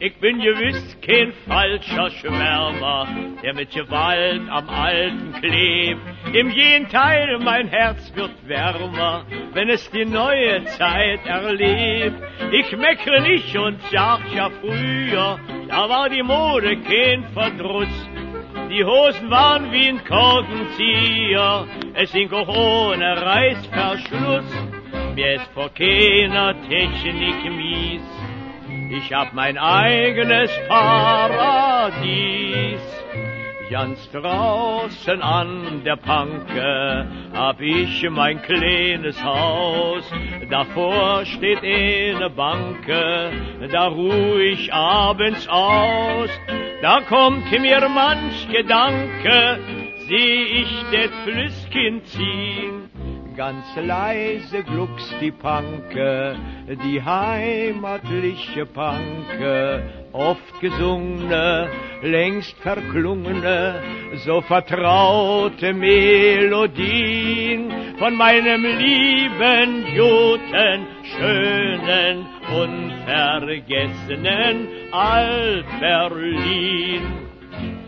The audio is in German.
Ich bin gewiss kein falscher Schwärmer, der mit Gewalt am Alten klebt. Im Gegenteil, mein Herz wird wärmer, wenn es die neue Zeit erlebt. Ich meckre nicht und sag ja früher, da war die Mode kein Verdruss. Die Hosen waren wie ein Korkenzieher, es ging auch ohne Reißverschluss. Mir ist vor keiner Technik mies, ich hab mein eigenes Paradies. Ganz draußen an der Panke hab ich mein kleines Haus. Davor steht eine Banke, da ruh ich abends aus. Da kommt mir manch Gedanke, seh ich det Flüsschen ziehen. Ganz leise gluckst die Panke, die heimatliche Panke, oft gesungene, längst verklungene, so vertraute Melodien von meinem lieben, guten, schönen, unvergessenen Alt-Berlin.